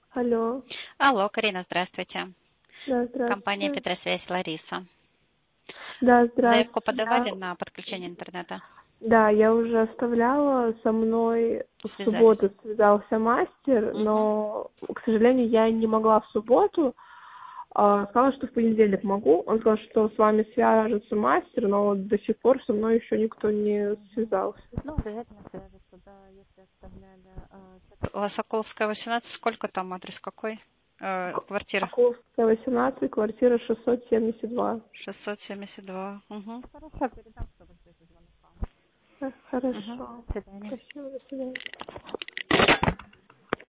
Алло. Алло, Карина, здравствуйте. Да, Компания здравствуйте. Петросвязь, Лариса. Да, Заявку здравствуйте. подавали на подключение интернета? Да, я уже оставляла, со мной в Связались? субботу связался мастер, Угу. но, к сожалению, я не могла в субботу. Сказала, что в понедельник могу. Он сказал, что с вами свяжется мастер, но вот до сих пор со мной еще никто не связался. Ну, обязательно свяжется, да, если оставляли. У вас Соколовская, 18, сколько там, адрес какой? Квартира? Соколовская, 18, квартира 672. 672. Угу. Хорошо, передам, что вы ждете звонка. Хорошо. Угу. До свидания. Спасибо, до свидания.